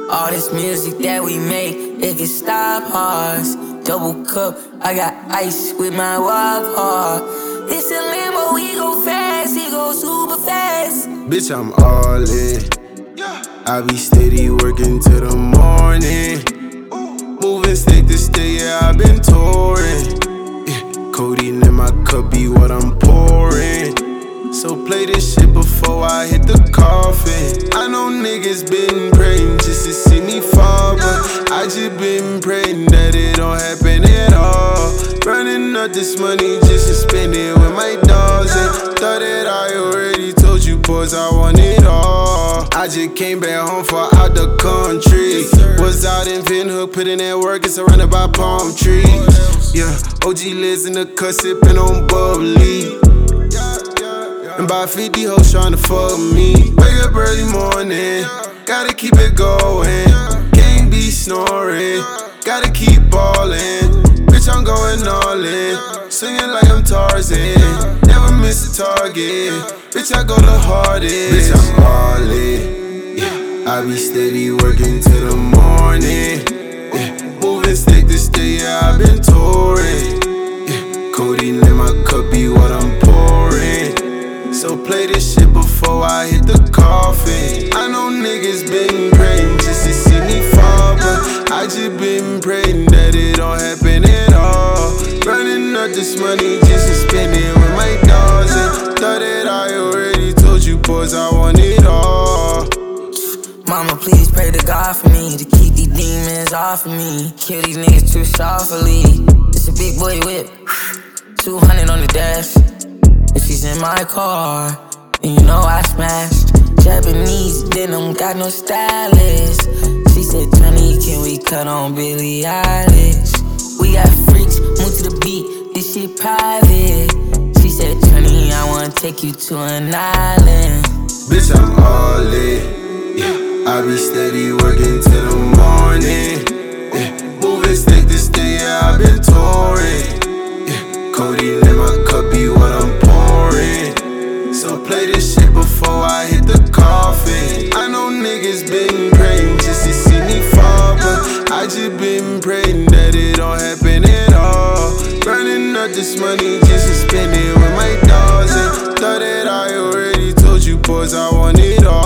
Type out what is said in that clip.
All this music that we make, it can stop hearts. Double cup, I got ice with my wild heart. It's a Lambo, he go fast, he go super fast. Bitch, I'm all in. I be steady working till the morning. Moving state to state, yeah, I been touring. Yeah, codeine in my cup be what I'm pouring. So play this shit before I hit the coffin. I know niggas been praying just to see me fall, but I just been praying that it don't happen at all. Running up this money just to spend it with my dogs, and thought that I already told you boys I want it all. I just came back home for out the country. Was out in Pinhook, putting in work, it's surrounded by palm trees. Yeah, OG Liz in the cut, sipping on bubbly. And about 50 hoes tryna fuck me. Wake up early morning, gotta keep it going. Can't be snoring, gotta keep ballin'. Bitch, I'm going all in, singing like I'm Tarzan. Never miss a target, bitch, I go the hardest. Bitch, I'm all in, yeah. I be steady working till the morning, yeah. Moving state to state, yeah, I been touring, yeah. Codeine in my cup be what I'm pouring. So play this shit before I hit the coffin. I know niggas been praying just to see me fall, but I just been praying that it don't happen at all. Running up this money just to spend it with my dogs, and thought that I already told you boys I want it all. Mama, please pray to God for me, to keep these demons off of me. Kill these niggas too softly. It's a big boy whip, 200 on the dash. If she's in my car, and you know I smashed. Japanese denim, got no stylist. She said, Johnny, can we cut on Billie Eilish? We got freaks, move to the beat, this shit private. She said, Johnny, I wanna take you to an island. Bitch, I'm all in, yeah. I be steady working till the morning, yeah. Moving state to state, yeah, I been touring, yeah. Codeine in my cup be what I'm pouring. So play this shit before I hit the coffin. I know niggas been praying just to see me fall, but I just been praying that it don't happen at all. Running up this money just to spend it with my dogs, and thought that I already told you boys I want it all.